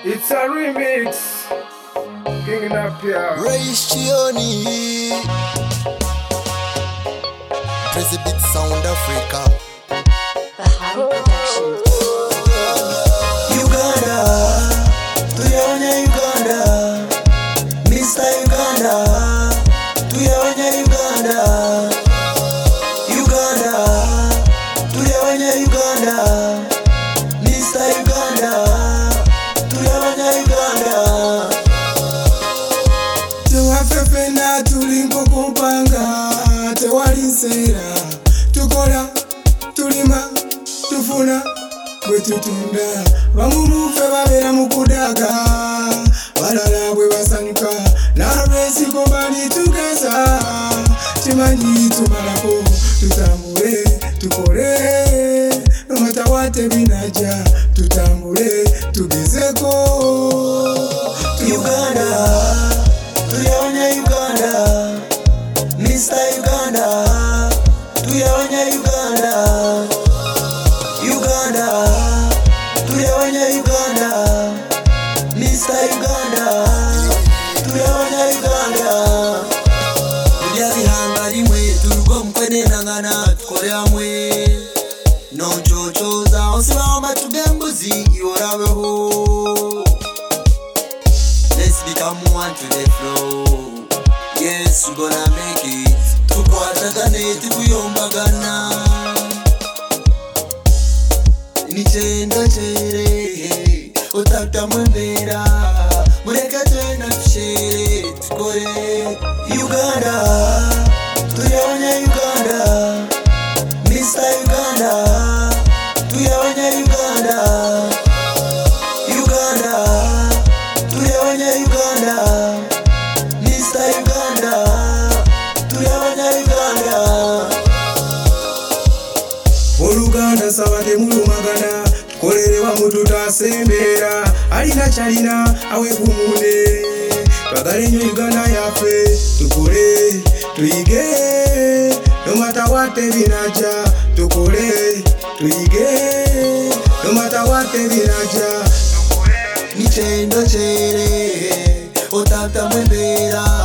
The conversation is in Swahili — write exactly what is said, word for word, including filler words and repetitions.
It's a remix. King Napia. Raish Chioni. Crazy Beat Sound Africa. Bahari Production. Uganda, tuyaonye Uganda. Mister Uganda, tuyaonye Uganda. Uganda, tuyaonye Uganda. Mister Uganda, tuyaonye Uganda. Tewafefena tulinko kumpanga, tewalinsera. Tukola, tulima, tufuna, bwe tutunda. Bamumufe babera mukudaga, balala bwe basanyuka. Nalwesiko bali tugeza, timanyi tumalako. Tutambule, tukole, no matter what binaja. Tutambule, tugezeko. Uganda, tuyaonye Uganda. Mister Uganda, tuyaonye Uganda. Uganda, tuyaonye Uganda. Mister Uganda, tuyaonye Uganda. Kujya bihanga rimwe turugo mkwene nangana tukore hamwe. Nonchochoza osibamba tugembuzi iworabeho. Let's become one to the flow. Yes, we gonna make it. Tukwatagane tukuyombagana. Nichenda chere otata mwembera. Mureka twena tushere tukore. Uganda, tuyaonye Uganda. Mister Uganda, tuyaonye Uganda. Uganda, tuyaonye Uganda. Mister Uganda, tuyaonye Uganda. Oluganda saba temulumagana, tukolere wamu tutasembera. Alina kyalina awe gumude, twagale nnyo Uganda yaffe. Tukole, tuyige, no matter what binaja. Tukole, tuyige, no matter what binaja. Nichenda chere otata mwembera.